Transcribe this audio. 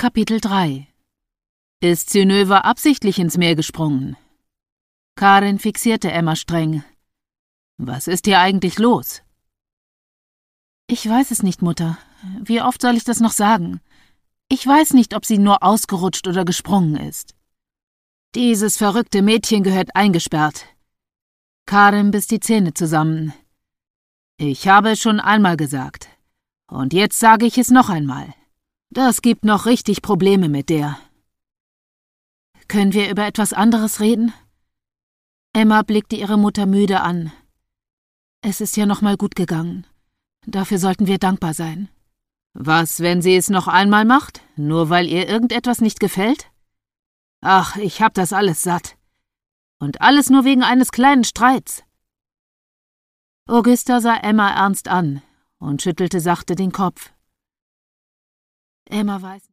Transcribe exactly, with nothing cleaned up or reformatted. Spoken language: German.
Kapitel drei. Ist Synöve absichtlich ins Meer gesprungen? Karin fixierte Emma streng. Was ist hier eigentlich los? Ich weiß es nicht, Mutter. Wie oft soll ich das noch sagen? Ich weiß nicht, ob sie nur ausgerutscht oder gesprungen ist. Dieses verrückte Mädchen gehört eingesperrt. Karin biss die Zähne zusammen. Ich habe es schon einmal gesagt. Und jetzt sage ich es noch einmal. Das gibt noch richtig Probleme mit der. Können wir über etwas anderes reden? Emma blickte ihre Mutter müde an. Es ist ja noch mal gut gegangen. Dafür sollten wir dankbar sein. Was, wenn sie es noch einmal macht, nur weil ihr irgendetwas nicht gefällt? Ach, ich hab das alles satt. Und alles nur wegen eines kleinen Streits. Augusta sah Emma ernst an und schüttelte sachte den Kopf. Emma weiß